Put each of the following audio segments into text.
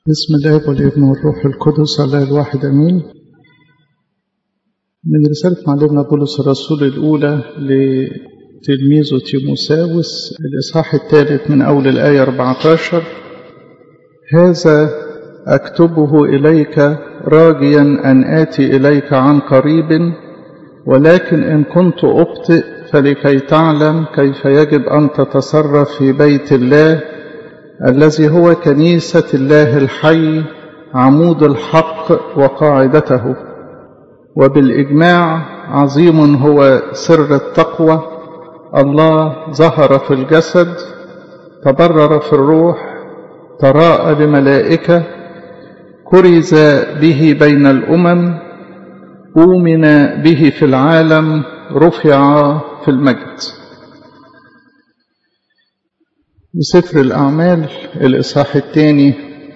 بسم الله والابن والروح القدس الله الواحد امين. من رسالة معلمنا بولس الرسول الأولى لتلميذه تيموساوس الإصحاح 3 من أول الآية 14: هذا أكتبه إليك راجيا أن آتي إليك عن قريب، ولكن إن كنت أبطئ فلكي تعلم كيف يجب أن تتصرف في بيت الله الذي هو كنيسة الله الحي، عمود الحق وقاعدته. وبالإجماع عظيم هو سر التقوى، الله ظهر في الجسد، تبرر في الروح، تراءى لملائكة، كرز به بين الأمم، أؤمن به في العالم، رفع في المجد. بسفر الأعمال الإصحاح 2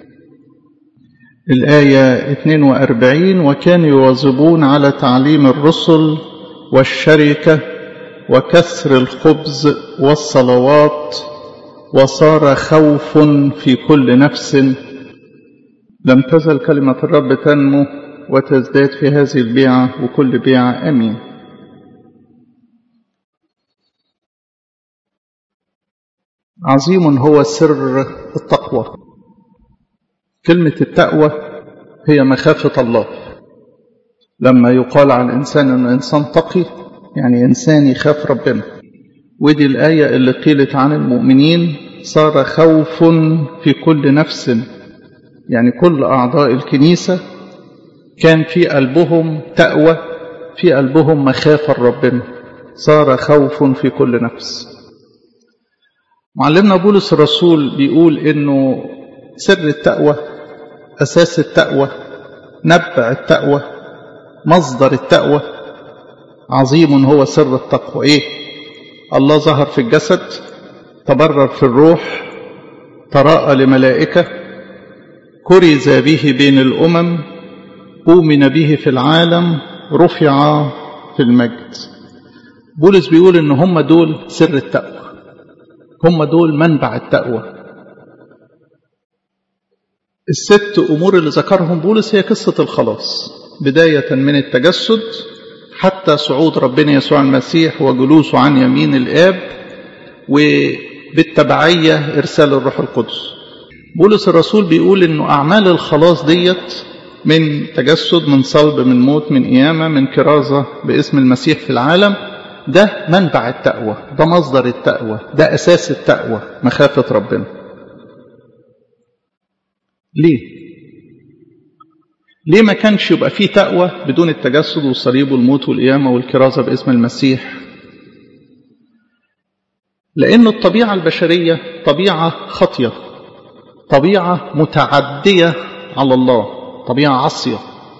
الآية 42: وكانوا يواظبون على تعليم الرسل والشركة وكسر الخبز والصلوات، وصار خوف في كل نفس. لم تزل كلمة الرب تنمو وتزداد في هذه البيعة وكل بيعة. آمين. عظيم هو سر التقوى. كلمة التقوى هي مخافة الله. لما يقال عن الإنسان أنه إنسان تقي، يعني إنسان يخاف ربنا. ودي الآية اللي قيلت عن المؤمنين: صار خوف في كل نفس، يعني كل أعضاء الكنيسة كان في قلبهم تقوى، في قلبهم مخافة ربنا. صار خوف في كل نفس. معلمنا بولس الرسول بيقول إنه سر التقوى، أساس التقوى، نبع التقوى، مصدر التقوى. عظيم هو سر التقوى. إيه؟ الله ظهر في الجسد، تبرر في الروح، تراءى لملائكة، كرز به بين الأمم، أؤمن به في العالم، رفع في المجد. بولس بيقول إن هم دول سر التقوى، هم دول منبع التقوى. الست أمور اللي ذكرهم بولس هي قصة الخلاص، بداية من التجسد حتى صعود ربنا يسوع المسيح وجلوسه عن يمين الآب، وبالتبعية إرسال الروح القدس. بولس الرسول بيقول إنه أعمال الخلاص ديت من تجسد، من صلب، من موت، من قيامة، من كرازة باسم المسيح في العالم، ده منبع التقوى، ده مصدر التقوى، ده أساس التقوى، مخافة ربنا. ليه ما كانش يبقى فيه تقوى بدون التجسد والصليب والموت والقيامة والكرازة باسم المسيح؟ لأن الطبيعة البشرية طبيعة خطية، طبيعة متعدية على الله، طبيعة عصية.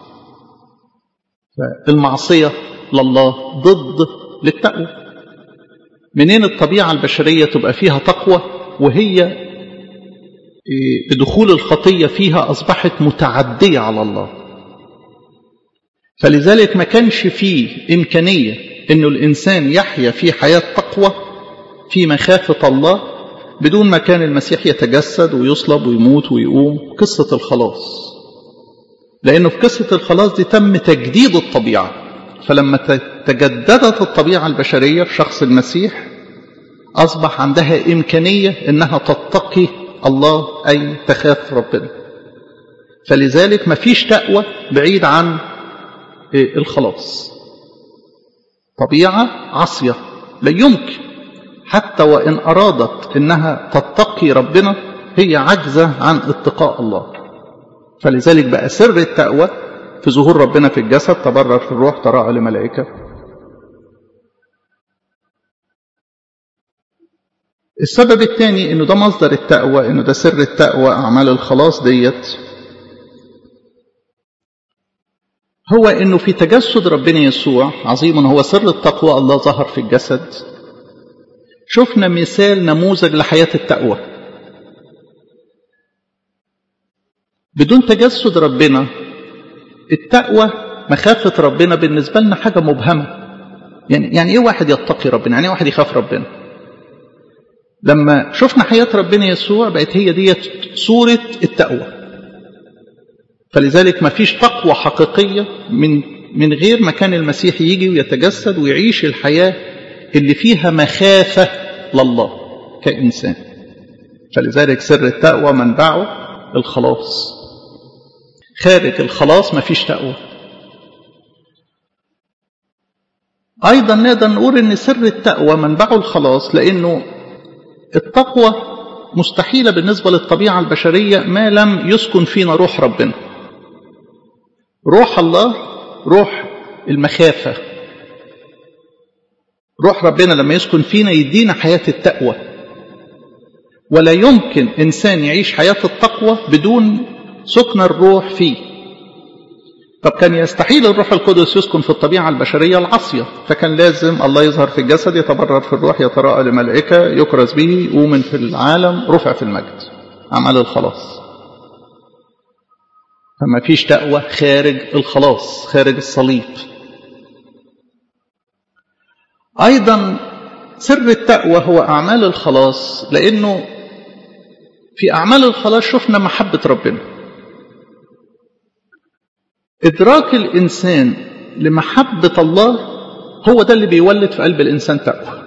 المعصية لله ضد للتقوى. منين الطبيعة البشرية تبقى فيها تقوى وهي بدخول الخطية فيها أصبحت متعدية على الله؟ فلذلك ما كانش فيه إمكانية إنه الإنسان يحيا في حياة تقوى في مخافة الله بدون ما كان المسيح يتجسد ويصلب ويموت ويقوم. قصة الخلاص، لأنه في قصة الخلاص دي تم تجديد الطبيعة. فلما تجددت الطبيعة البشرية في شخص المسيح أصبح عندها إمكانية إنها تتقي الله، أي تخاف ربنا. فلذلك ما فيش تقوى بعيد عن الخلاص. طبيعة عصية لا يمكن حتى وإن أرادت إنها تتقي ربنا هي عاجزة عن اتقاء الله. فلذلك بقى سر التقوى في ظهور ربنا في الجسد، تبرر في الروح، تراءى لملائكة. السبب الثاني إنه ده مصدر التقوى، إنه ده سر التقوى، أعمال الخلاص ديت، هو إنه في تجسد ربنا يسوع عظيم هو سر التقوى، الله ظهر في الجسد. شفنا مثال نموذج لحياة التقوى. بدون تجسد ربنا التقوى، مخافة ربنا بالنسبة لنا حاجة مبهمة. يعني إيه واحد يتقي ربنا؟ يعني إيه واحد يخاف ربنا؟ لما شفنا حياة ربنا يسوع بقت هي ديت صورة التقوى. فلذلك ما فيش تقوى حقيقية من غير ما كان المسيح يجي ويتجسد ويعيش الحياة اللي فيها مخافة لله كإنسان. فلذلك سر التقوى منبعه الخلاص. خارج الخلاص ما فيش تقوى. أيضا نقدر نقول أن سر التقوى منبعه الخلاص، لأنه التقوى مستحيلة بالنسبة للطبيعة البشرية ما لم يسكن فينا روح ربنا. روح الله روح المخافة. روح ربنا لما يسكن فينا يدينا حياة التقوى، ولا يمكن إنسان يعيش حياة التقوى بدون سكن الروح فيه. طب كان يستحيل الروح القدس يسكن في الطبيعة البشرية العاصية، فكان لازم الله يظهر في الجسد، يتبرر في الروح، يتراءى لملائكة، يكرز به، يؤمن في العالم، رفع في المجد، عمل الخلاص. فما فيش تقوى خارج الخلاص، خارج الصليب. أيضا سر التقوى هو أعمال الخلاص، لأنه في أعمال الخلاص شفنا محبة ربنا. إدراك الإنسان لمحبة الله هو ده اللي بيولد في قلب الإنسان تقوى.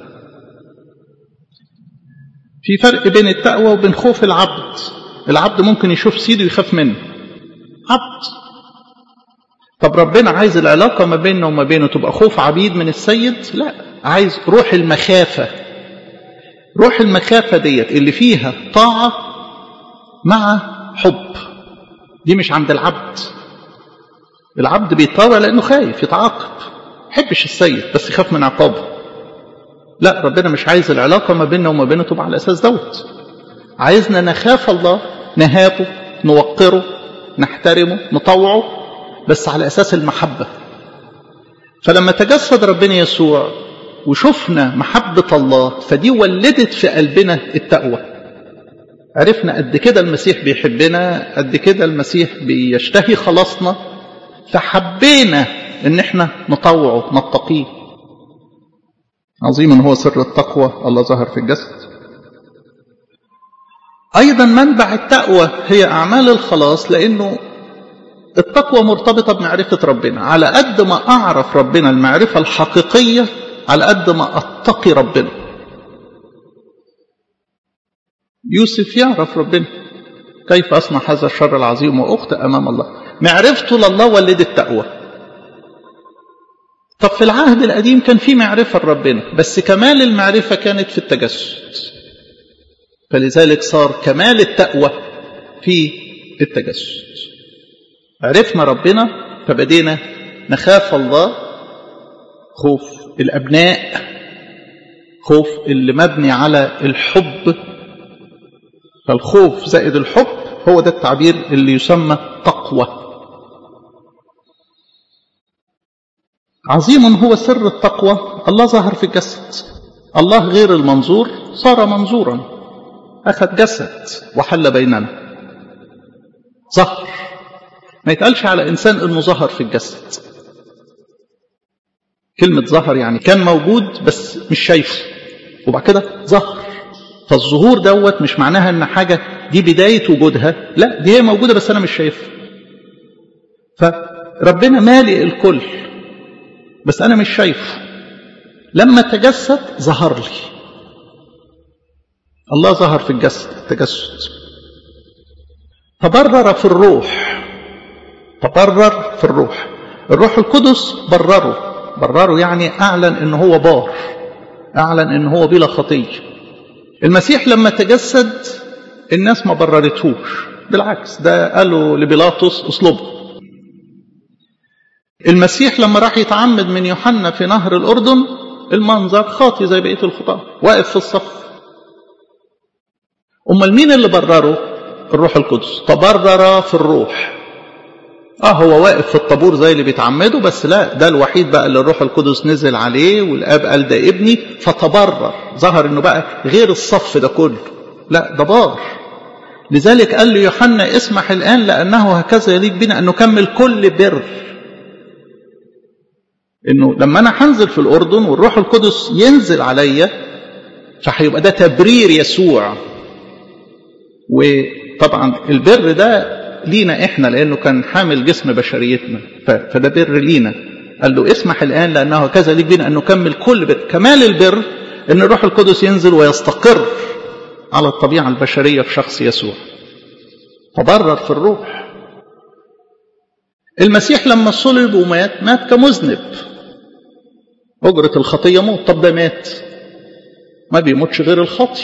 في فرق بين التقوى وبين خوف العبد. العبد ممكن يشوف سيده يخاف منه، عبد. طب ربنا عايز العلاقة ما بيننا وما بينه تبقى خوف عبيد من السيد؟ لا، عايز روح المخافة. روح المخافة ديت اللي فيها طاعة مع حب. دي مش عند العبد. العبد بيطاوع لأنه خايف يتعاقب، يحبش السيد بس يخاف من عقابه. لا، ربنا مش عايز العلاقة ما بيننا وما بينه تبقى على الأساس دوت. عايزنا نخاف الله، نهابه، نوقره، نحترمه، نطوعه، بس على أساس المحبة. فلما تجسد ربنا يسوع وشفنا محبة الله، فدي ولدت في قلبنا التقوى. عرفنا قد كده المسيح بيحبنا، قد كده المسيح بيشتهي خلاصنا، فحبينا ان احنا نطوعه نتقيه. عظيم هو سر التقوى، الله ظهر في الجسد. ايضا منبع التقوى هي اعمال الخلاص، لانه التقوى مرتبطة بمعرفة ربنا. على قد ما اعرف ربنا المعرفة الحقيقية على قد ما اتقي ربنا. يوسف يعرف ربنا، كيف أصنع هذا الشر العظيم وأخطئ أمام الله. معرفته لله ولدت تقوى. طب في العهد القديم كان في معرفة لربنا، بس كمال المعرفة كانت في التجسد، فلذلك صار كمال التقوى في التجسد. عرفنا ربنا فبدينا نخاف الله، خوف الأبناء، خوف اللي مبني على الحب. فالخوف زائد الحب هو ده التعبير اللي يسمى تقوى. عظيم هو سر التقوى، الله ظهر في الجسد. الله غير المنظور صار منظورا، أخذ جسد وحل بيننا، ظهر. ما يتقالش على إنسان إنه ظهر في الجسد. كلمة ظهر يعني كان موجود بس مش شايفه، وبعد كده ظهر. فالظهور دوت مش معناها ان حاجة دي بداية وجودها، لا، دي هي موجودة بس انا مش شايفها. فربنا مالئ الكل بس انا مش شايفه. لما تجسد ظهر لي. الله ظهر في الجسد، التجسد. تبرر في الروح. تبرر في الروح. الروح القدس برره يعني اعلن ان هو بار، اعلن ان هو بلا خطيه. المسيح لما تجسد الناس ما بررتهوش، بالعكس ده قالوا لبيلاطس اصلبه. المسيح لما راح يتعمد من يوحنا في نهر الأردن، المنظر خاطي زي بقية الخطاة، واقف في الصف. أمال مين اللي برره؟ الروح القدس. تبرر في الروح. هو واقف في الطابور زي اللي بيتعمدوا، بس لا، ده الوحيد بقى اللي الروح القدس نزل عليه، والآب قال ده ابني، فتبرر. ظهر انه بقى غير الصف ده كله، لا، ده بار. لذلك قال له يوحنا اسمح الآن لأنه هكذا يليق بنا أن نكمل كل بر. انه لما انا هنزل في الأردن والروح القدس ينزل عليا، فهيبقى ده تبرير يسوع. وطبعا البر ده لينا إحنا لأنه كان حامل جسم بشريتنا، فده بر لينا. قال له اسمح الآن لأنه كذا ليك بنا أن نكمل كل بر. كمال البر أن الروح القدس ينزل ويستقر على الطبيعة البشرية في شخص يسوع، تبرر في الروح. المسيح لما صلب ومات مات كمذنب، أجرة الخطية موت. طب ده مات ما بيموتش غير الخطي،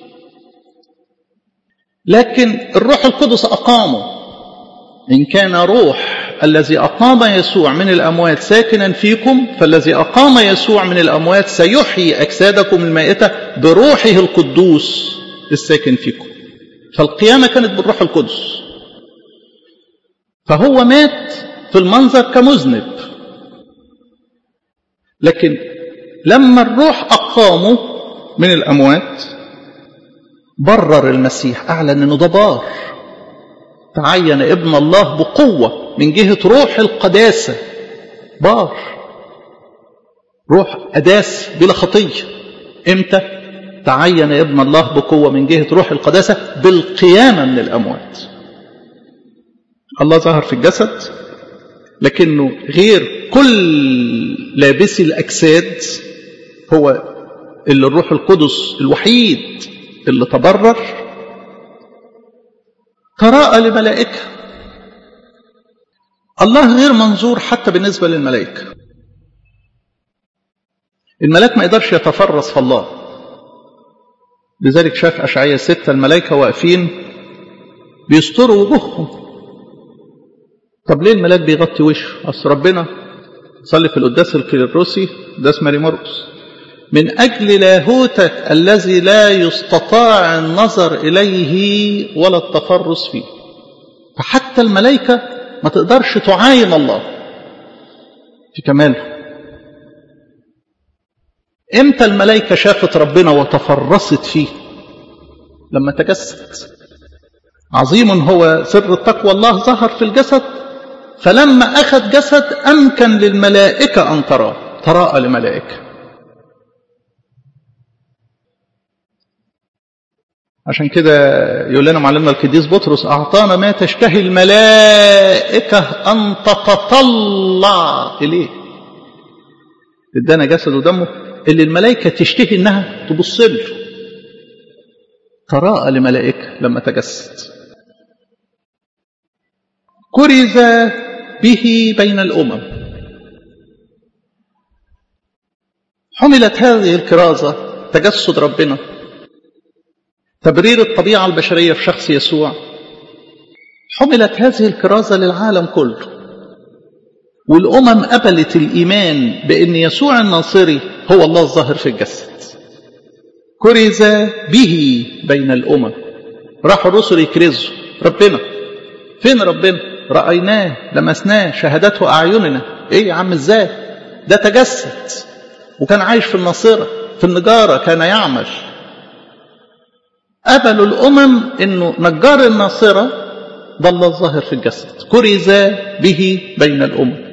لكن الروح القدس أقامه. إن كان روح الذي أقام يسوع من الأموات ساكنا فيكم، فالذي أقام يسوع من الأموات سيحيي أجسادكم المائتة بروحه القدوس الساكن فيكم. فالقيامة كانت بالروح القدس، فهو مات في المنظر كمذنب، لكن لما الروح أقامه من الأموات برر المسيح، أعلن أنه ده بار، تعين ابن الله بقوة من جهة روح القداسة، بار، روح قداس بلا خطية. إمتى؟ تعين ابن الله بقوة من جهة روح القداسة بالقيامة من الأموات. الله ظهر في الجسد، لكنه غير كل لابسي الأجساد، هو اللي الروح القدس الوحيد اللي تبرر. تراءى لملائكة. الله غير منظور حتى بالنسبة للملائكة. الملاك ما يقدرش يتفرس في الله، لذلك شاف أشعياء 6 الملائكة واقفين بيستروا وجوههم. طب ليه الملاك بيغطي وشه؟ أصل ربنا صلي في القداس الكيروسي قداس ماري مرقس، من أجل لاهوتك الذي لا يستطاع النظر إليه ولا التفرس فيه. فحتى الملائكة ما تقدرش تعاين الله في كماله. امتى الملائكة شافت ربنا وتفرست فيه؟ لما تجسد. عظيم هو سر التقوى، الله ظهر في الجسد، فلما أخذ جسد أمكن للملائكة أن تراه، تراءى لملائكة. عشان كده يقول لنا معلمنا القديس بطرس أعطانا ما تشتهي الملائكة أن تتطلع إليه. ادانا جسد ودمه اللي الملائكة تشتهي إنها تبص له. تراءى لملائكة لما تجسد. كرز به بين الأمم. حملت هذه الكرازة، تجسد ربنا، تبرير الطبيعة البشرية في شخص يسوع، حملت هذه الكرازة للعالم كله، والأمم قبلت الإيمان بأن يسوع الناصري هو الله الظاهر في الجسد. كرز به بين الأمم. راحوا الرسل يكرزوا ربنا. فين ربنا؟ رأيناه، لمسناه، شهدته أعيننا. إيه يا عم إزاي؟ ده تجسد وكان عايش في الناصرة، في النجارة كان يعمل. قبلوا الأمم إنه نجار الناصرة ده الله الظاهر في الجسد. كرز به بين الأمم.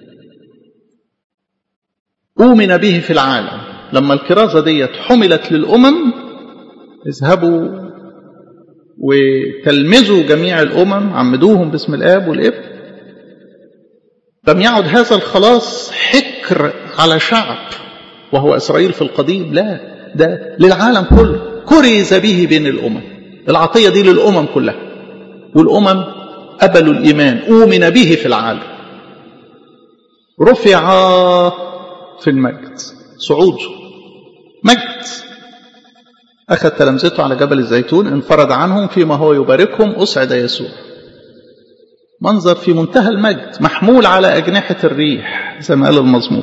أؤمن به في العالم. لما الكرازة ديت حملت للأمم، اذهبوا وتلمذوا جميع الأمم، عمدوهم باسم الآب والابن. لم يعد هذا الخلاص حكر على شعب وهو إسرائيل في القديم، لا، ده للعالم كله. كرز به بين الأمم. العطية دي للأمم كلها، والأمم قبلوا الإيمان. أؤمن به في العالم. رفع في المجد، صعود مجد. أخذ تلامذته على جبل الزيتون، انفرد عنهم فيما هو يباركهم، أسعد يسوع. منظر في منتهى المجد، محمول على أجنحة الريح زي ما قال المزمور.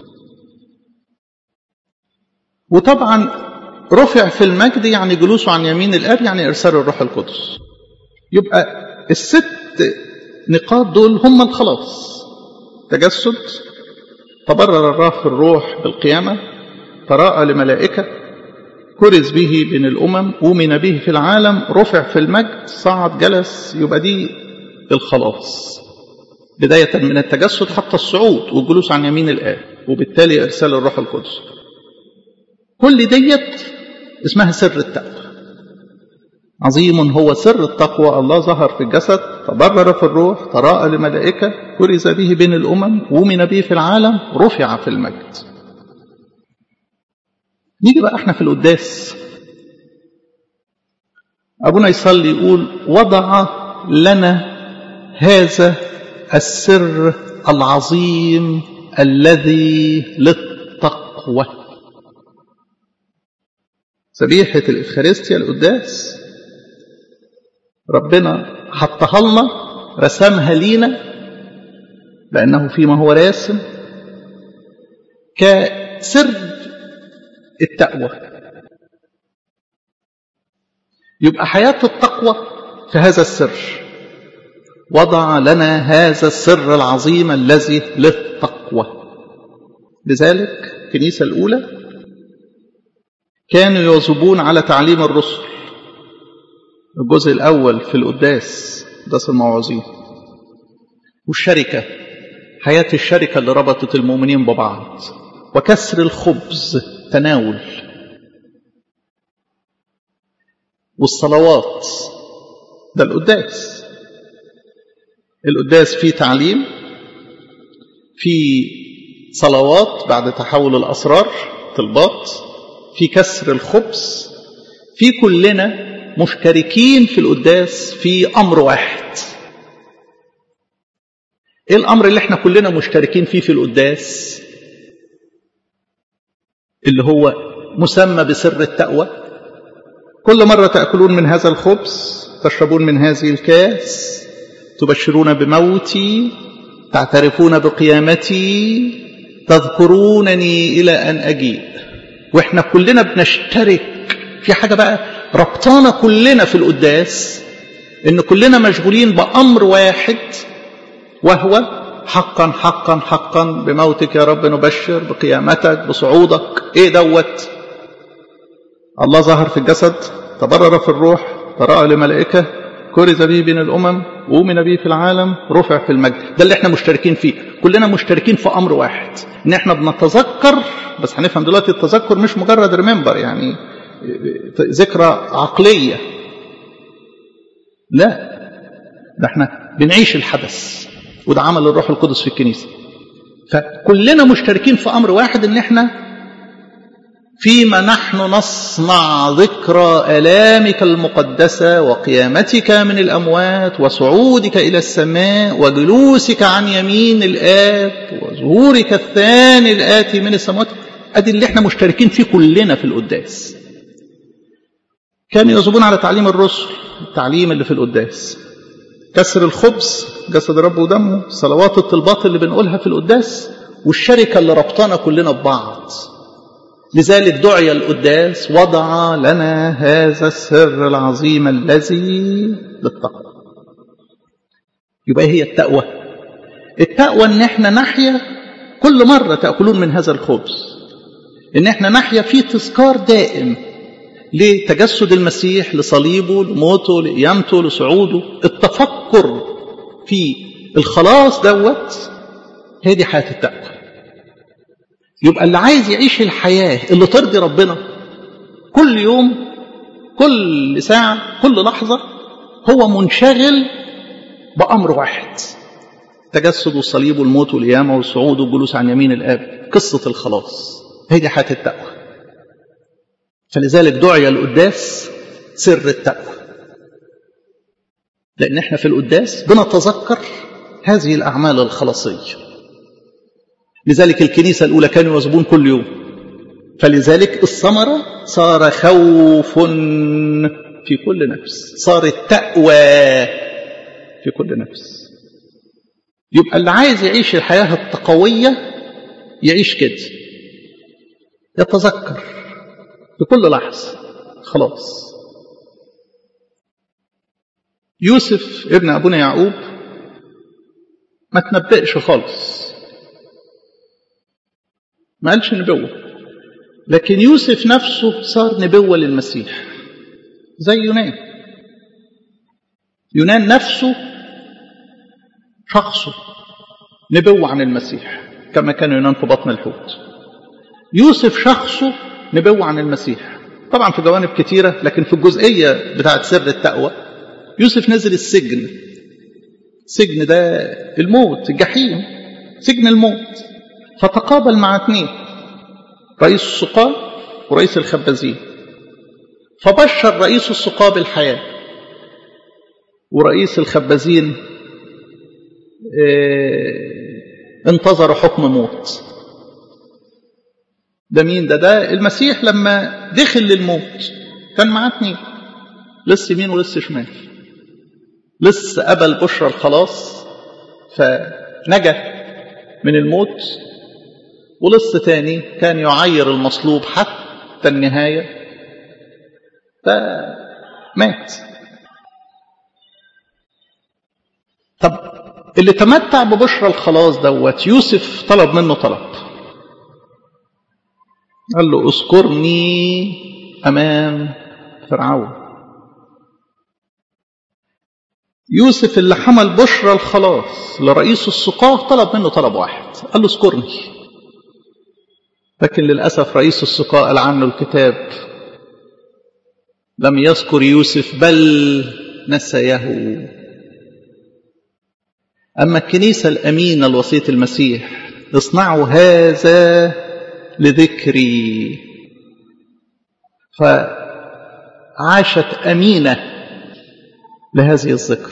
وطبعا رفع في المجد يعني جلوسه عن يمين الآب، يعني إرسال الروح القدس. يبقى الست نقاط دول هم الخلاص: تجسد، تبرر الله في الروح بالقيامة، تراءى لملائكة، كرز به بين الأمم، أؤمن به في العالم، رفع في المجد، صعد جلس. يبقى دي الخلاص، بداية من التجسد حتى الصعود والجلوس عن يمين الآب، وبالتالي إرسال الروح القدس. كل ديت اسمها سر التقوى. عظيم هو سر التقوى، الله ظهر في الجسد، تبرر في الروح، تراءى لملائكة، كرز به بين الأمم، ومن به في العالم، رفع في المجد. نيجي بقى احنا في القداس، أبونا يصلي يقول وضع لنا هذا السر العظيم الذي للتقوى. ذبيحة الإفخارستيا القداس ربنا حطها لنا، رسمها لينا لأنه فيما هو راسم كسر التقوى. يبقى حياة التقوى في هذا السر. وضع لنا هذا السر العظيم الذي للتقوى. لذلك الكنيسة الأولى كانوا يواظبون على تعليم الرسل. الجزء الأول في القداس قداس الموعظين، والشركة، حياة الشركة اللي ربطت المؤمنين ببعض، وكسر الخبز تناول، والصلوات. ده القداس. القداس فيه تعليم، فيه صلوات بعد تحول الأسرار، طلبات، في كسر الخبز، في كلنا مشتركين في القداس في أمر واحد. إيه الأمر اللي احنا كلنا مشتركين فيه في القداس؟ اللي هو مسمى بسر التقوى. كل مرة تأكلون من هذا الخبز، تشربون من هذه الكاس، تبشرون بموتي، تعترفون بقيامتي، تذكرونني إلى أن أجيء. وإحنا كلنا بنشترك في حاجة بقى ربطانا كلنا في القداس، إن كلنا مشغولين بأمر واحد، وهو حقا حقا حقا بموتك يا رب نبشر، بقيامتك، بصعودك. إيه دوت؟ الله ظهر في الجسد، تبرر في الروح، تراءى لملائكة، كرز به بين الأمم، ومن به في العالم، رفع في المجد. ده اللي احنا مشتركين فيه. كلنا مشتركين في أمر واحد، إن احنا بنتذكر. بس هنفهم دلوقتي التذكر مش مجرد ريمبر، يعني ذكرى عقلية. لا، ده احنا بنعيش الحدث، وده عمل الروح القدس في الكنيسة. فكلنا مشتركين في أمر واحد، إن احنا فيما نحن نصنع ذكرى آلامك المقدسة وقيامتك من الأموات وصعودك إلى السماء وجلوسك عن يمين الآب وظهورك الثاني الآتي من السماوات. أدي اللي احنا مشتركين فيه كلنا في القداس. كانوا يواظبون على تعليم الرسل، التعليم اللي في القداس، كسر الخبز جسد الرب ودمه، صلوات الطلبات اللي بنقولها في القداس، والشركة اللي ربطانا كلنا ببعض. لذلك دعي القداس وضع لنا هذا السر العظيم الذي للتقوى. يبقى هي التقوى. التقوى ان احنا نحيا كل مرة تأكلون من هذا الخبز، ان احنا نحيا في تذكار دائم لتجسد المسيح، لصليبه، لموته، لقيامته، لصعوده. التفكر في الخلاص دوت، هي دي حياة التقوى. يبقى اللي عايز يعيش الحياة اللي ترضي ربنا كل يوم، كل ساعة، كل لحظة، هو منشغل بأمر واحد: تجسد والصليب والموت والقيامة والصعود والجلوس عن يمين الآب، قصة الخلاص. هي دي حياة التقوى. فلذلك دعي القداس سر التقوى، لأن احنا في القداس بنتذكر هذه الأعمال الخلاصية. لذلك الكنيسة الأولى كانوا يواظبون كل يوم. فلذلك الثمرة صار خوف في كل نفس، صار التقوى في كل نفس. يبقى اللي عايز يعيش الحياة التقوية يعيش كده، يتذكر في كل لحظة خلاص. يوسف ابن أبونا يعقوب ما تنبأش خالص، ما قالش نبوة، لكن يوسف نفسه صار نبوة للمسيح، زي يونان. يونان نفسه شخصه نبوة عن المسيح، كما كان يونان في بطن الحوت. يوسف شخصه نبوة عن المسيح، طبعا في جوانب كتيرة، لكن في الجزئية بتاعت سر التقوى يوسف نزل السجن سجن ده الموت، الجحيم، سجن الموت. فتقابل مع 2، رئيس السقاة ورئيس الخبازين. فبشر رئيس السقاة بالحياة، ورئيس الخبازين انتظر حكم موت. ده مين ده المسيح لما دخل للموت كان معاه 2، لسه يمين ولسه شمال، لسه قبل بشرى الخلاص فنجا من الموت، ولسه تاني كان يعير المصلوب حتى النهاية فمات. طب اللي تمتع ببشرى الخلاص دوت يوسف طلب منه طلب، قال له اذكرني أمام فرعون. يوسف اللي حمل بشرى الخلاص لرئيس السقاة طلب منه طلب واحد، قال له اذكرني. لكن للأسف رئيس السقاة قال عنه الكتاب لم يذكر يوسف بل نسيه. أما الكنيسة الأمينة الوصية المسيح اصنعوا هذا لذكري، فعاشت أمينة لهذه الذكر.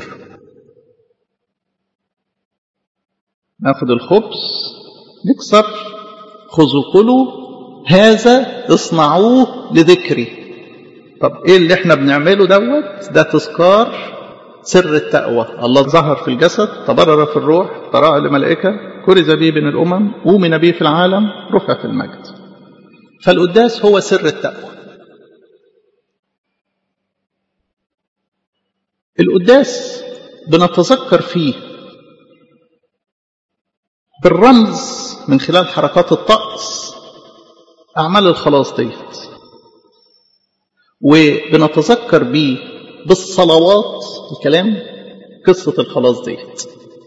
ناخذ الخبز نكسر، خذوا كلوا هذا اصنعوه لذكري. طب ايه اللي احنا بنعمله دوت؟ ده تذكار سر التقوى. الله ظهر في الجسد، تبرر في الروح، تراءى لملائكة، كرز به بين الأمم، أؤمن به في العالم، رفع في المجد. فالقداس هو سر التقوى. القداس بنتذكر فيه بالرمز من خلال حركات الطقس أعمال الخلاص ديت، وبنتذكر بيه بالصلوات الكلام قصة الخلاص ديت.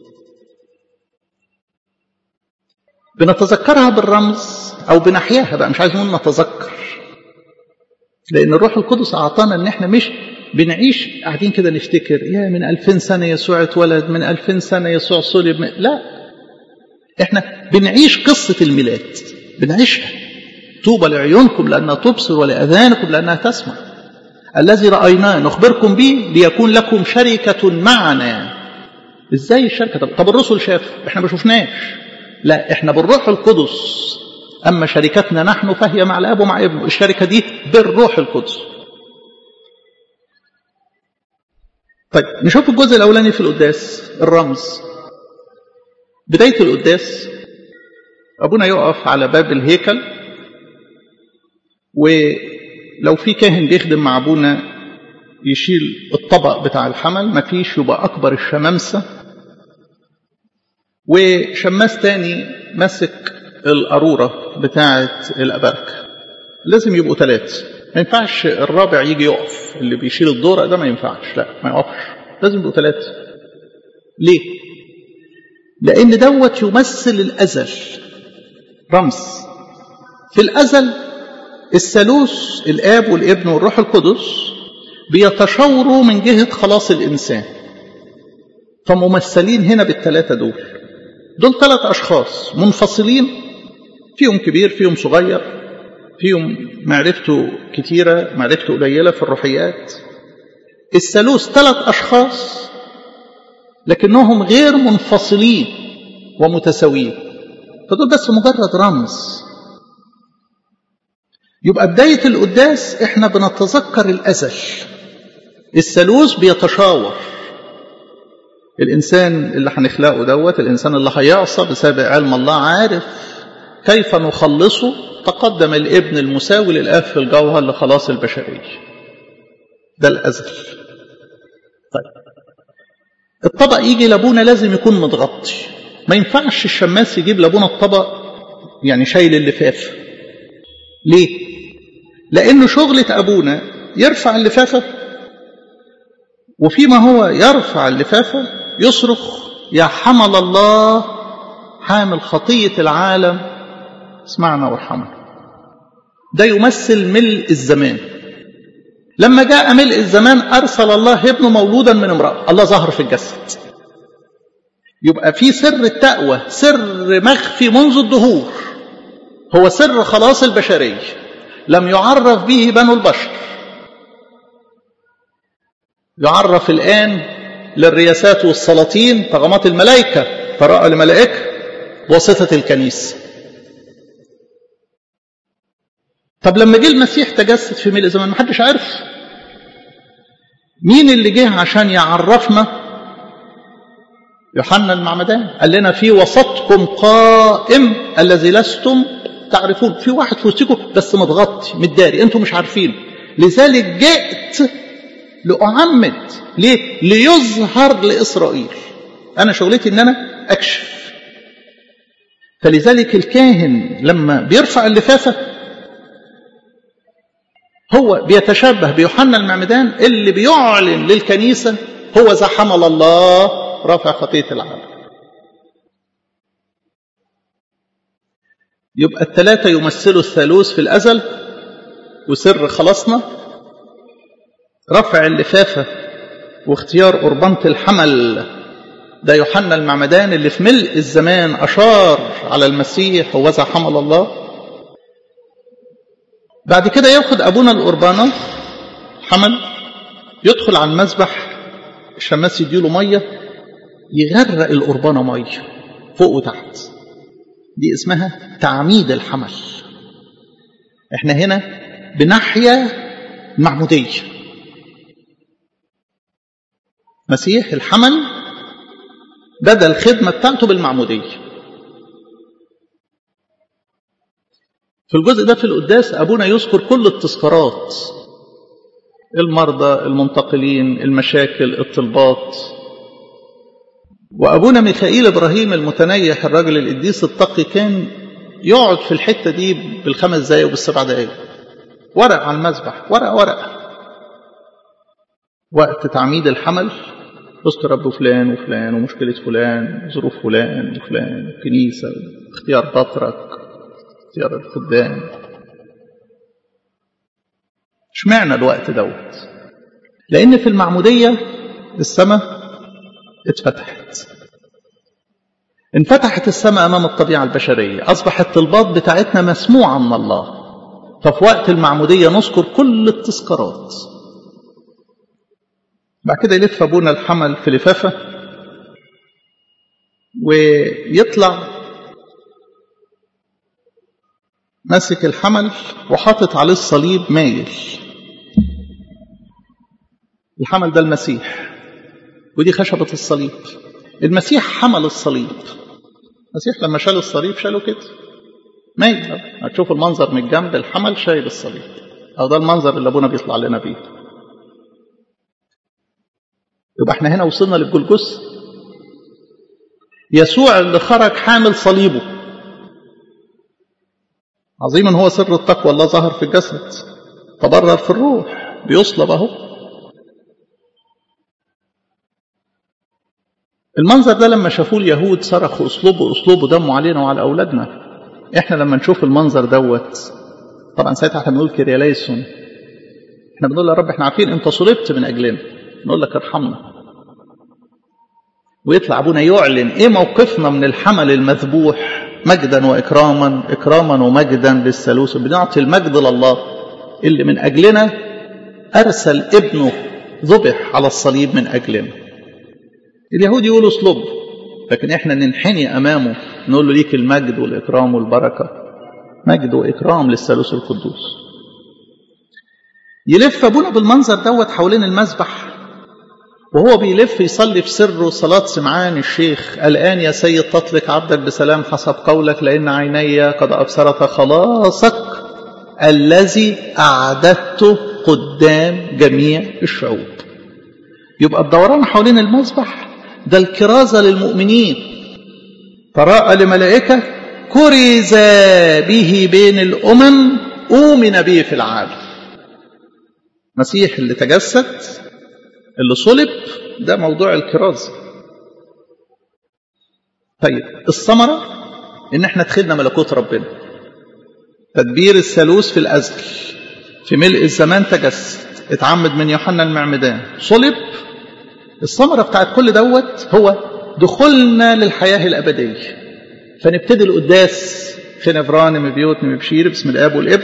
بنتذكرها بالرمز أو بنحياها بقى، مش عايز نقول نتذكر، لأن الروح القدس أعطانا إن إحنا مش بنعيش قاعدين كده نفتكر يا من 2000 سنة يسوع اتولد، من 2000 سنة يسوع صلب. لا، إحنا بنعيش قصة الميلاد، بنعيشها. طوبى لعيونكم لأنها تبصر ولأذانكم لأنها تسمع. الذي رأيناه نخبركم به ليكون لكم شركة معنا. إزاي الشركة؟ طب الرسل شافوا، إحنا ما شفناش. لا، إحنا بالروح القدس. أما شركتنا نحن فهي مع الأب ومع ابنه. الشركة دي بالروح القدس. طيب نشوف الجزء الأولاني في القداس، الرمز. بداية القداس أبونا يقف على باب الهيكل، ولو في كاهن بيخدم مع أبونا يشيل الطبق بتاع الحمل، ما فيش يبقى أكبر الشمامسة، وشماس تاني مسك القارورة بتاعة الأبركة. لازم يبقوا 3، ما ينفعش الرابع يجي يقف، اللي بيشيل الدورة ده ما ينفعش، لا ما يقفش، لازم يبقوا 3. ليه؟ لأن دوت يمثل الأزل، رمز. في الأزل الثالوث الآب والابن والروح القدس بيتشاوروا من جهة خلاص الإنسان، فممثلين هنا بالثلاثة دول 3 أشخاص منفصلين، فيهم كبير فيهم صغير، فيهم معرفته كتيرة معرفته قليلة في الروحيات. الثالوث 3 أشخاص لكنهم غير منفصلين ومتساويين، فدول بس مجرد رمز. يبقى بداية القداس احنا بنتذكر الأزل، الثالوث بيتشاور. الإنسان اللي هنخلقه دوت، الإنسان اللي هيعصى بسبب علم الله، عارف كيف نخلصه. تقدم الابن المساوي للآب في الجوهر لخلاص البشرية. ده الأزل. طيب الطبق يجي لابونا لازم يكون متغطي، ما ينفعش الشماس يجيب لابونا الطبق يعني شايل اللفافة. ليه؟ لأنه شغلة أبونا يرفع اللفافة، وفيما هو يرفع اللفافة يصرخ يا حمل الله حامل خطية العالم اسمعنا وارحمنا. ده يمثل ملء الزمان. لما جاء ملء الزمان أرسل الله ابنه مولودا من امرأة. الله ظهر في الجسد، يبقى في سر التقوى، سر مخفي منذ الدهور، هو سر خلاص البشرية، لم يعرف به بنو البشر، يعرف الآن للرياسات والسلاطين طغمات الملائكة، فرأى لملائكة واسطة الكنيسة. طب لما جه المسيح تجسد في ملء زمان محدش عارف مين اللي جه عشان يعرفنا. يوحنا المعمدان قال لنا في وسطكم قائم الذي لستم تعرفون، في واحد في وسطكم بس متغطي متداري انتم مش عارفين، لذلك جئت لأعمد. ليه؟ ليظهر لإسرائيل. أنا شغلتي إن أنا أكشف. فلذلك الكاهن لما بيرفع اللفافة هو بيتشبه بيوحنا المعمدان اللي بيعلن للكنيسة هو ذا حمل الله رافع خطية العالم. يبقى الثلاثة يمثلوا الثالوث في الأزل وسر خلاصنا. رفع اللفافة واختيار قربانة الحمل ده يوحنا المعمدان اللي في ملء الزمان أشار على المسيح هو ذا حمل الله. بعد كده ياخد أبونا القربانة حمل، يدخل على المذبح، الشماس يديله مية، يغرق القربانة مية فوق وتحت، دي اسمها تعميد الحمل. احنا هنا بنحيا معمودية مسيح الحمل بدأ الخدمة بتاعته بالمعمودية. في الجزء ده في القداس أبونا يذكر كل التذكارات، المرضى، المنتقلين، المشاكل، الطلبات. وأبونا ميخائيل إبراهيم المتنيح الراجل القديس التقي كان يقعد في الحتة دي بال5 دقايق وبال7 دقايق، ورق على المذبح، ورق وقت تعميد الحمل، اذكر رب فلان وفلان ومشكلة فلان، ظروف فلان وفلان، كنيسة، اختيار بطرك، اختيار الخدام. اشمعنى الوقت دوت؟ لأن في المعمودية السماء اتفتحت، انفتحت السماء أمام الطبيعة البشرية، أصبحت الطلبات بتاعتنا مسموعة من الله. ففي وقت المعمودية نذكر كل التذكارات. بعد كده يلف أبونا الحمل في لفافة ويطلع ماسك الحمل وحاطط عليه الصليب مايل. الحمل ده المسيح ودي خشبة الصليب. المسيح حمل الصليب. المسيح لما شال الصليب شاله كده مايل. هتشوف المنظر من الجنب، الحمل شايل الصليب، أو ده المنظر اللي أبونا بيطلع لنا بيه. يبقى احنا هنا وصلنا للجلجثة. يسوع اللي خرج حامل صليبه. عظيما هو سر التقوى، الله ظهر في الجسد تبرر في الروح، بيصلب اهو. المنظر ده لما شافوه اليهود صرخوا اصلبوا دمه علينا وعلى اولادنا. احنا لما نشوف المنظر دوت طبعا ساعتها احنا بنقول كرياليسون، احنا بنقول يا رب احنا عارفين انت صلبت من اجلنا، نقول لك ارحمنا. ويطلع ابونا يعلن ايه موقفنا من الحمل المذبوح مجدا واكراما، اكراما ومجدا للثالوث. بنعطي المجد لله اللي من اجلنا ارسل ابنه ذبح على الصليب من اجلنا. اليهود يقولوا اصلب، لكن احنا ننحني امامه نقول له ليك المجد والاكرام والبركه، مجد واكرام للثالوث القدوس. يلف ابونا بالمنظر دوت حوالين المذبح، وهو بيلف يصلي في سره صلاة سمعان الشيخ: الآن يا سيد تطلق عبدك بسلام حسب قولك، لأن عيني قد أبصرت خلاصك الذي أعددته قدام جميع الشعوب. يبقى الدوران حوالين المذبح ده الكرازة للمؤمنين. فراء لملائكة كرز به بين الأمم أؤمن به في العالم. مسيح اللي تجسد اللي صلب ده موضوع الكرازة. طيب الثمرة ان احنا دخلنا ملكوت ربنا، تدبير الثالوث في الأزل، في ملء الزمان تجسد، اتعمد من يوحنا المعمدان، صلب. الثمرة بتاعت كل دوت هو دخولنا للحياة الأبدية. فنبتدي القداس في نفران بيوت بشير باسم الآب والابن.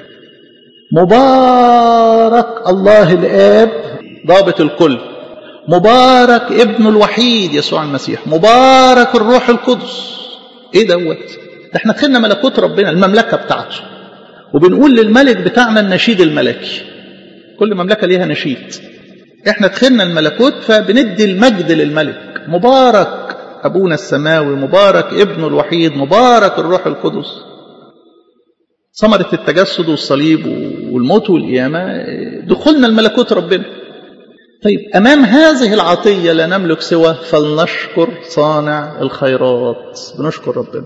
مبارك الله الآب ضابط الكل، مبارك ابنه الوحيد يسوع المسيح، مبارك الروح القدس. ايه دوت؟ ده احنا دخلنا ملكوت ربنا، المملكة بتاعته، وبنقول للملك بتاعنا النشيد الملكي. كل مملكة ليها نشيد. احنا دخلنا الملكوت فبندي المجد للملك. مبارك أبونا السماوي، مبارك ابنه الوحيد، مبارك الروح القدس. ثمرة التجسد والصليب والموت والقيامة دخلنا الملكوت ربنا. طيب أمام هذه العطية لا نملك سوى فلنشكر صانع الخيرات. بنشكر ربنا.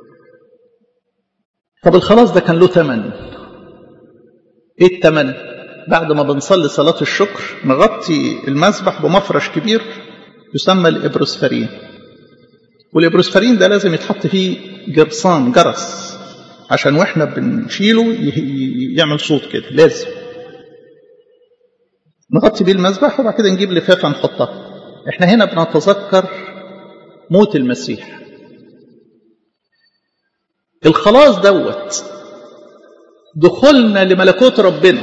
طب الخلاص ده كان له ثمن. ايه الثمن؟ بعد ما بنصلي صلاة الشكر نغطي المذبح بمفرش كبير يسمى الإبروسفرين. والإبروسفرين ده لازم يتحط فيه جرصان، جرس، عشان واحنا بنشيله يعمل صوت كده. لازم نغطي بيه المذبح وبعد كده نجيب لفافة نحطها. احنا هنا بنتذكر موت المسيح. الخلاص دوت دخولنا لملكوت ربنا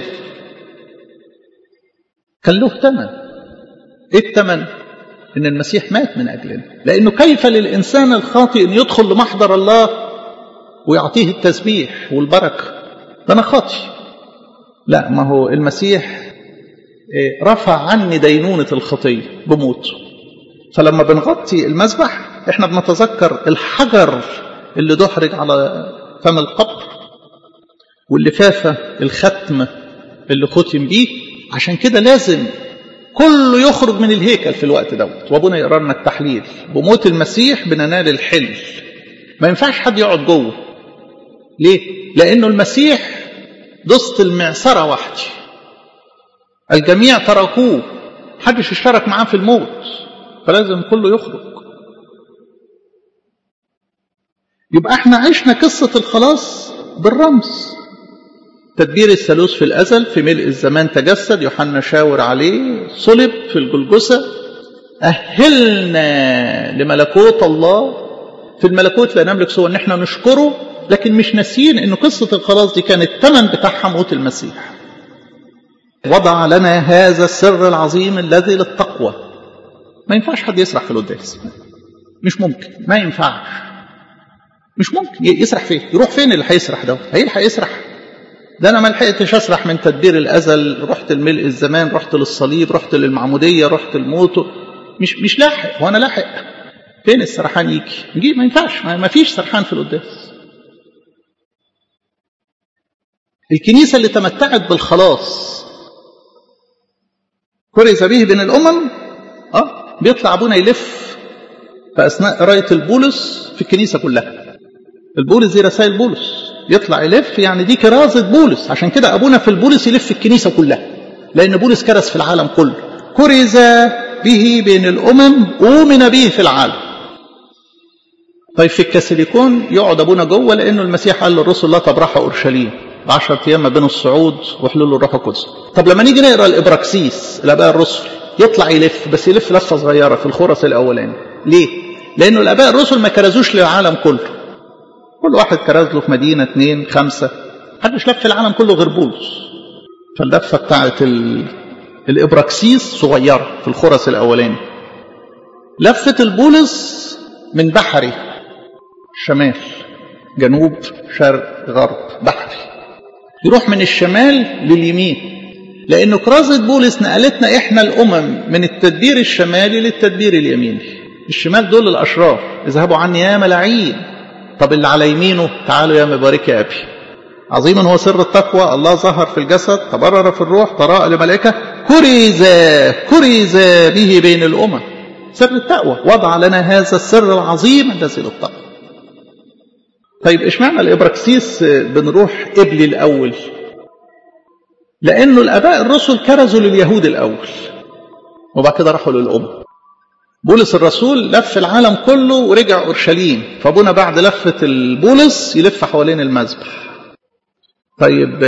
كان له ثمن. ايه الثمن؟ ان المسيح مات من اجلنا. لانه كيف للانسان الخاطئ ان يدخل لمحضر الله ويعطيه التسبيح والبركه؟ ده انا خاطئ. لا، ما هو المسيح رفع عني دينونة الخطية بموته. فلما بنغطي المذبح احنا بنتذكر الحجر اللي دحرج على فم القبر، واللفافة الختم اللي ختم بيه. عشان كده لازم كله يخرج من الهيكل في الوقت دوت. وابونا يقرأ لنا التحليل. بموت المسيح بننال الحل. ما ينفعش حد يقعد جوه. ليه؟ لأنه المسيح دست المعصرة وحدي، الجميع تركوه، محدش اشترك معاه في الموت، فلازم كله يخرج. يبقى احنا عشنا قصة الخلاص بالرمز. تدبير الثالوث في الأزل، في ملء الزمان تجسد، يوحنا شاور عليه، صلب في الجلجثة، أهلنا لملكوت الله. في الملكوت لا نملك سوى ان احنا نشكره، لكن مش ناسيين ان قصة الخلاص دي كانت الثمن بتاعها موت المسيح. وضع لنا هذا السر العظيم الذي للتقوى. ما ينفعش حد يسرح في القداس، مش ممكن، ما ينفعش، مش ممكن. يسرح فين؟ يروح فين اللي هيسرح ده؟ هيلحق يسرح؟ ده انا ما لحقتش اسرح من تدبير الازل، رحت الملء الزمان، رحت للصليب، رحت للمعموديه، رحت الموت، مش لاحق. وانا لاحق فين السرحان؟ يجي ما ينفعش، ما فيش سرحان في القداس. الكنيسه اللي تمتعت بالخلاص كرز به بين الامم، بيطلع ابونا يلف في اثناء قرايه البولس في الكنيسه كلها. البولس دي رسائل بولس، يطلع يلف، يعني دي كرازة بولس. عشان كده أبونا في البولس يلف الكنيسة كلها، لأن بولس كرز في العالم كله. كرز به بين الأمم، أؤمن به في العالم. طيب في الكاثوليكون يقعد أبونا جوه، لأنه المسيح قال للرسل لا تبرحوا أورشليم، 10 أيام ما بين الصعود وحلول الروح القدس. طب لما نيجي نقرأ الإبراكسيس الآباء الرسل، يطلع يلف، بس يلف لفة صغيرة في الخرس الأولاني. ليه؟ لأنه الآباء الرسل ما كرزوش للعالم كله. كل واحد كرز له في مدينة 2 5، محدش لف العالم كله غير بولس. فاللفة بتاعت الإبراكسيس صغيرة في الخرس الأولاني. لفة البولس من بحري، شمال جنوب شرق غرب بحري، يروح من الشمال لليمين. لأنه كرازة بولس نقلتنا إحنا الأمم من التدبير الشمالي للتدبير اليميني. الشمال دول الأشرار، اذهبوا عني يا ملاعين. طب اللي على يمينه تعالوا يا مبارك يا أبي. عظيما هو سر التقوى، الله ظهر في الجسد، تبرر في الروح، تراءى لملائكة، كرز به بين الأمم. سر التقوى، وضع لنا هذا السر العظيم الذي للتقوى. طيب اشمعنى الإبراكسيس بنروح قبل الأول؟ لأنه الآباء الرسل كرزوا لليهود الأول وبعد كده راحوا للأمم. بولس الرسول لف العالم كله ورجع أورشليم، فابونا بعد لفة البولس يلف حوالين المذبح. طيب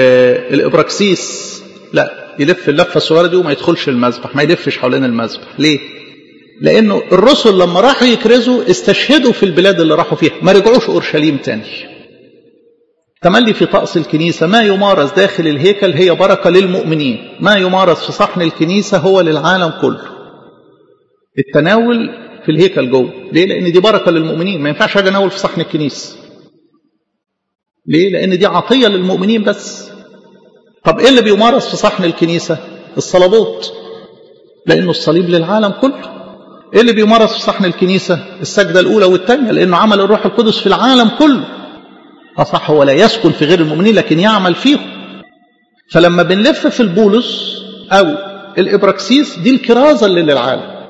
الإبراكسيس لا، يلف اللفة الصغيرة دي وما يدخلش المذبح، ما يلفش حوالين المذبح. ليه؟ لأنه الرسل لما راحوا يكرزوا استشهدوا في البلاد اللي راحوا فيها، ما رجعوش أورشليم تاني. تملي في طقس الكنيسة ما يمارس داخل الهيكل هي بركة للمؤمنين، ما يمارس في صحن الكنيسة هو للعالم كله. التناول في الهيكل جوه، ليه؟ لأن دي بركة للمؤمنين، ما ينفعش أجي أناول في صحن الكنيسة. ليه؟ لأن دي عطية للمؤمنين بس. طب إيه اللي بيمارس في صحن الكنيسة؟ الصلبوت، لأنه الصليب للعالم كله. إيه اللي بيمارس في صحن الكنيسة؟ السجدة الأولى والثانية، لأنه عمل الروح القدس في العالم كله. أصح هو لا يسكن في غير المؤمنين لكن يعمل فيهم. فلما بنلف في البولس أو الإبراكسيس دي الكرازة اللي للعالم.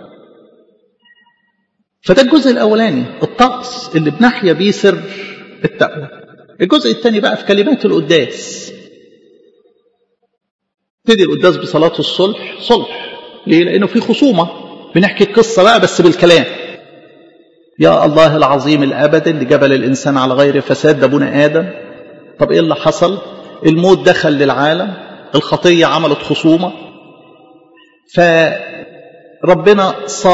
فده الجزء الأولاني، الطقس اللي بنحيا بيه سر التقوى. الجزء الثاني بقى في كلمات القداس. تبتدي القداس بصلاة الصلح. صلح ليه؟ لأنه في خصومة، بنحكي القصة بقى بس بالكلام. يا الله العظيم الأبد اللي جبل الإنسان على غير فساد، ده ابونا آدم. طب إيه اللي حصل؟ الموت دخل للعالم، الخطية عملت خصومة، فربنا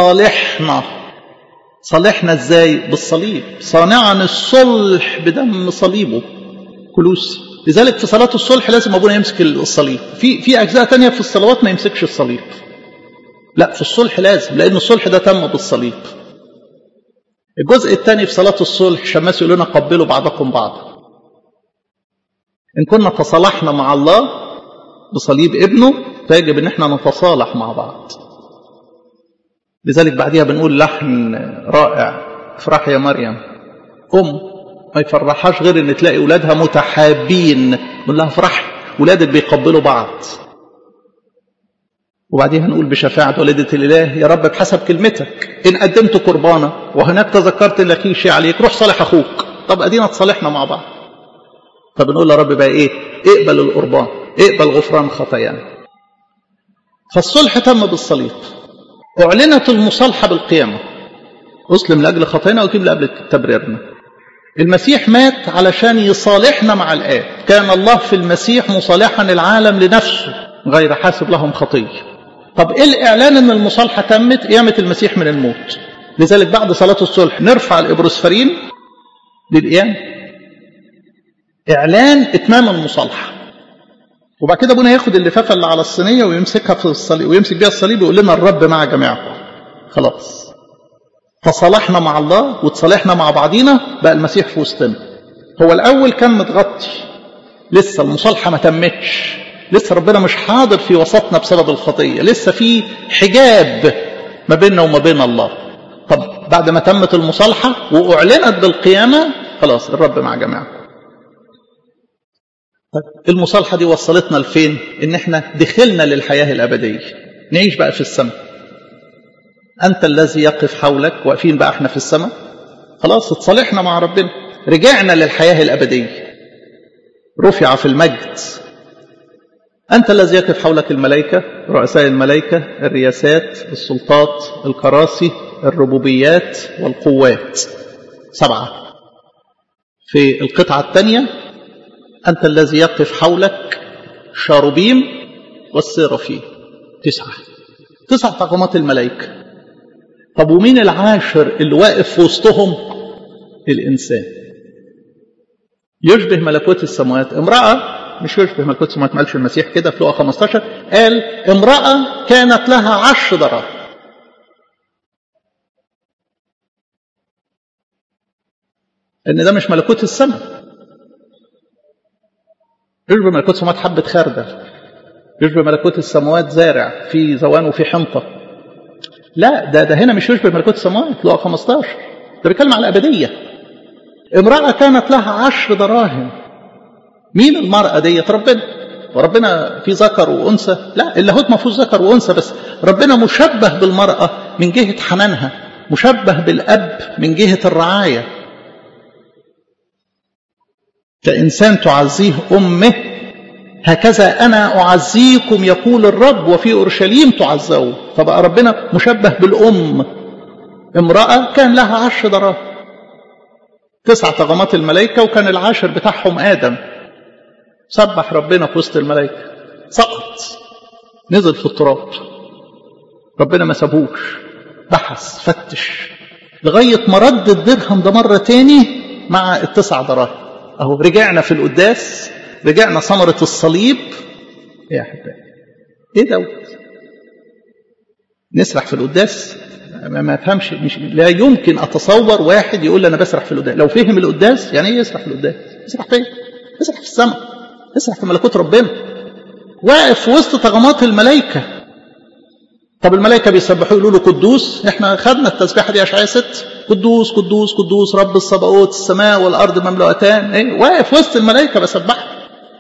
صالحنا إزاي؟ بالصليب، صانعا الصلح بدم صليبه. كلوسي. لذلك في صلاة الصلح لازم أبونا يمسك الصليب. في أجزاء تانية في الصلوات ما يمسكش الصليب، لا في الصلح لازم، لأن الصلح ده تم بالصليب. الجزء الثاني في صلاة الصلح شماس يقول لنا قبلوا بعضكم بعضا. إن كنا تصالحنا مع الله بصليب ابنه فيجب ان احنا نتصالح مع بعض. لذلك بعدها بنقول لحن رائع، افرح يا مريم. ما يفرحهاش غير ان تلاقي اولادها متحابين، نقول لها افرحي، ولادك بيقبلوا بعض. وبعديها نقول بشفاعة والدة الإله يا رب بحسب كلمتك إن قدمت قربانا وهناك تذكرت إن لك شيء عليك روح صالح أخوك. طب أدينا تصالحنا مع بعض. طب نقول يا رب بقى إيه؟ اقبل القربان، اقبل غفران خطايانا. فالصلح تم بالصليب. أعلنت المصالحة بالقيامة، أسلم لأجل خطايانا وأقيم لأجل تبريرنا. المسيح مات علشان يصالحنا مع الآب. كان الله في المسيح مصالحا العالم لنفسه غير حاسب لهم خطية. طب إيه الإعلان أن المصالحة تمت؟ قيامة المسيح من الموت. لذلك بعد صلاة الصلح نرفع الإبروسفرين للقيام، إعلان إتمام المصالحة. وبعد كده ابونا ياخد اللفافة اللي على الصينية ويمسكها في الصليب ويمسك بيها الصليب ويقول لنا الرب مع جميعكم. خلاص تصالحنا مع الله وتصالحنا مع بعضينا، بقى المسيح في وسطنا. هو الأول كان متغطي، لسه المصالحة ما تمتش، لسه ربنا مش حاضر في وسطنا بسبب الخطية، لسه في حجاب ما بيننا وما بين الله. طب بعد ما تمت المصالحة وأعلنت بالقيامة خلاص الرب مع جميعكم. طب المصالحة دي وصلتنا لفين؟ إن احنا دخلنا للحياة الأبدية، نعيش بقى في السماء. أنت الذي يقف حولك، واقفين بقى احنا في السماء، خلاص اتصالحنا مع ربنا، رجعنا للحياة الأبدية، رفع في المجد. أنت الذي يقف حولك الملائكة، رؤساء الملائكة، الرياسات، السلطات، الكراسي، الربوبيات والقوات، 7. في القطعة الثانية أنت الذي يقف حولك شاروبيم والسيرافيم، 9 طاقمات الملائكة. طب ومين العاشر اللي واقف في وسطهم؟ الإنسان. يشبه ملكوت السماوات امرأة، مش يشبه ملكوت السماوات، ما قالش المسيح كده في لوقا 15، قال امرأة كانت لها 10 دراهم. ان ده مش ملكوت السماء. يشبه ملكوت السماوات حبة خردل، يشبه ملكوت السماوات زارع في زوان وفي حنطة. لا ده هنا مش يشبه ملكوت السماوات، لوقا 15 ده بيتكلم على الأبدية. امرأة كانت لها 10 دراهم. مين المرأة ديت؟ ربنا. وربنا في ذكر وأنثى؟ لا، اللاهوت ما فيهوش ذكر وأنثى، بس ربنا مشبه بالمرأة من جهة حنانها، مشبه بالأب من جهة الرعاية. كإنسان تعزيه أمه هكذا أنا أعزيكم يقول الرب وفي أورشليم تعزوا. فبقى ربنا مشبه بالأم. امرأة كان لها 10 دراهم، 9 طغمات الملائكة، وكان العاشر بتاعهم آدم. سبح ربنا في وسط الملائكة، سقط نزل في التراب، ربنا ما سابوش. بحث فتش لغاية ما رد الدرهم ده مرة تاني مع ال9 دراهم. اهو رجعنا في القداس، رجعنا ثمرة الصليب. ايه يا احبائي ايه دوت؟ نسرح في القداس؟ ما افهمش، لا يمكن اتصور واحد يقول لي انا بسرح في القداس. لو فهم القداس يعني ايه يسرح في القداس؟ يسرح فين؟ يسرح في السماء، يسرح في ملكوت ربنا، واقف في وسط طغمات الملائكه. طب الملائكه بيسبحوا يقولوا له قدوس، احنا خدنا التسبيحه دي اشعياء 6، قدوس قدوس قدوس رب الصباوت السماء والارض مملوءتان. ايه واقف وسط الملائكه بسبحها.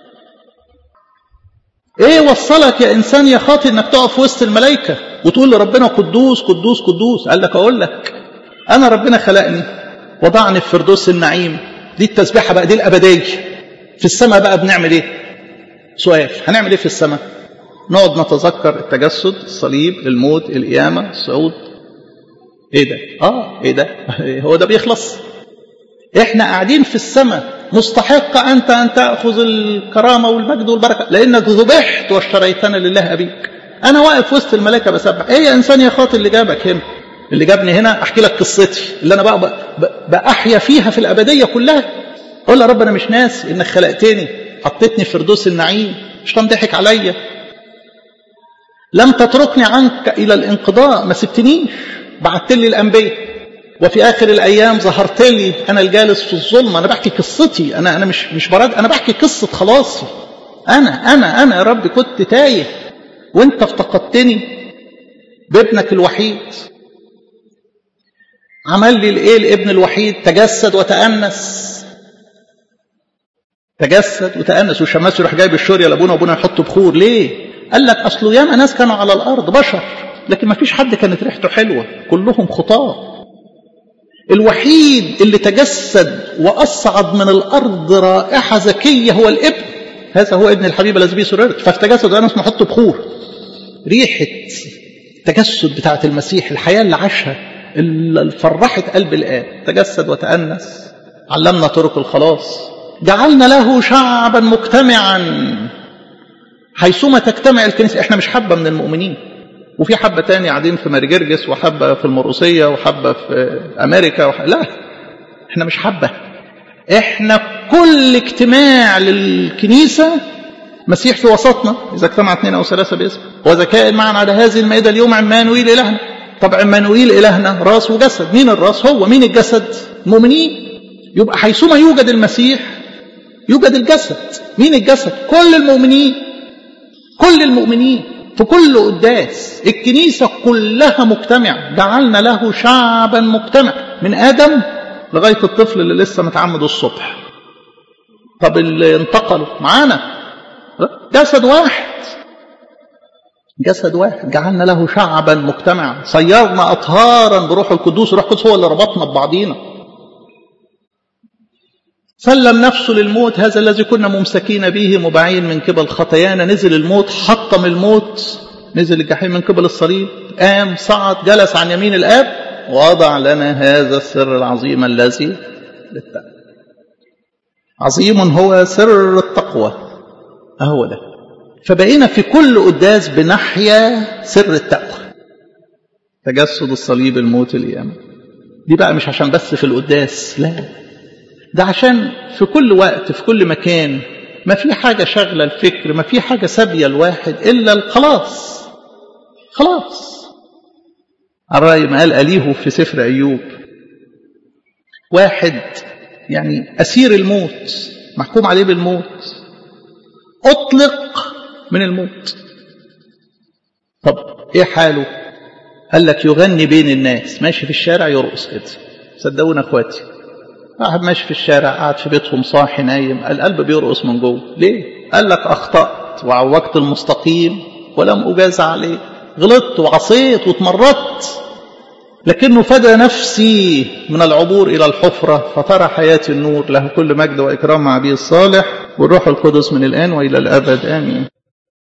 ايه وصلك يا انسان يا خاطئ انك تقف وسط الملائكه وتقول لربنا قدوس قدوس قدوس؟ قال لك اقول لك، انا ربنا خلقني وضعني في فردوس النعيم، دي التسبيحه بقى، دي الابديه. في السماء بقى بنعمل ايه؟ سؤال، هنعمل ايه في السماء؟ نقعد نتذكر التجسد، الصليب، الموت، القيامه، الصعود. ايه ده؟ ايه ده؟ هو ده بيخلص؟ احنا قاعدين في السماء مستحق انت ان تاخذ الكرامه والمجد والبركه لانك ذبحت واشتريتنا لله ابيك. انا واقف وسط الملائكه بسبح. ايه يا انسان يا خاطئ اللي جابك هنا؟ اللي جابني هنا احكي لك قصتي اللي انا بقى احيا فيها في الابديه كلها. اقول يا رب انا مش ناسي انك خلقتني، حطيتني في فردوس النعيم، مش ضحك عليا، لم تتركني عنك الى الانقضاء، ما سبتنيش، بعت لي الانبياء، وفي آخر الأيام ظهرت لي أنا الجالس في الظلمة. أنا بحكي قصتي، أنا مش براد، أنا بحكي قصة خلاصي. أنا يا رب كنت تايه وأنت افتقدتني بابنك الوحيد. عمل لي الإيه الابن الوحيد؟ تجسد وتأنس، تجسد وتأنس. والشماس يروح جايب الشورية لأبونا وأبونا يحط بخور. ليه؟ قال لك أصله ياما ناس كانوا على الأرض بشر، لكن ما فيش حد كانت ريحته حلوة، كلهم خطاة. الوحيد اللي تجسد وأصعد من الأرض رائحة زكية هو الابن، هذا هو ابن الحبيب الذي به سررت. فافتجسد وأنا اسمه حط بخور، ريحة التجسد بتاعة المسيح، الحياة اللي عاشها اللي فرحت قلب الآب. تجسد وتأنس، علمنا طرق الخلاص، جعلنا له شعبا مجتمعا حيثما تجتمع الكنيسة. احنا مش حبة من المؤمنين، وفي حبة تاني قاعدين في ماريجرجس وحبة في المروسية وحبة في أمريكا لا، احنا مش حبة، احنا كل اجتماع للكنيسة مسيح في وسطنا. إذا اجتمع 2 أو 3 باسم وإذا كائن معنا على هذه المائدة اليوم عمانوئيل إلهنا. طب عمانوئيل إلهنا راس وجسد، مين الراس؟ هو. مين الجسد؟ المؤمنين. يبقى حيثما يوجد المسيح يوجد الجسد. مين الجسد؟ كل المؤمنين، كل المؤمنين في كل قداس. الكنيسة كلها مجتمع، جعلنا له شعبا مجتمع من آدم لغاية الطفل اللي لسه متعمد الصبح. طب اللي انتقلوا معانا جسد واحد، جسد واحد، جعلنا له شعبا مجتمع، صيرنا أطهارا بروح القدوس. الروح القدس هو اللي ربطنا ببعضينا. سلم نفسه للموت، هذا الذي كنا ممسكين به مباعين من قبل خطايانا. نزل الموت، حطم الموت، نزل الجحيم من قبل الصليب، قام صعد جلس عن يمين الآب ووضع لنا هذا السر العظيم الذي للتقوى. عظيم هو سر التقوى، أهو ده. فبقينا في كل قداس بنحيا سر التقوى، تجسد الصليب الموت القيامة. دي بقى مش عشان بس في القداس، لا، ده عشان في كل وقت في كل مكان. ما في حاجة شغلة الفكر، ما في حاجة سابية الواحد إلا الخلاص. خلاص. الرأي ما قال أليه في سفر أيوب، واحد يعني أسير الموت، محكوم عليه بالموت، أطلق من الموت. طب إيه حاله؟ قال لك يغني بين الناس، ماشي في الشارع يرقص كده. صدقونا أخواتي، واحد ماشي في الشارع، قاعد في بيتهم صاحي نايم، القلب بيرقص من جوه. ليه؟ قال لك أخطأت وعوجت المستقيم ولم أجاز عليه، غلطت وعصيت واتمردت، لكنه فدى نفسي من العبور إلى الحفرة فترى حياتي النور. له كل مجد وإكرام مع أبيه الصالح والروح القدس من الآن وإلى الأبد، آمين.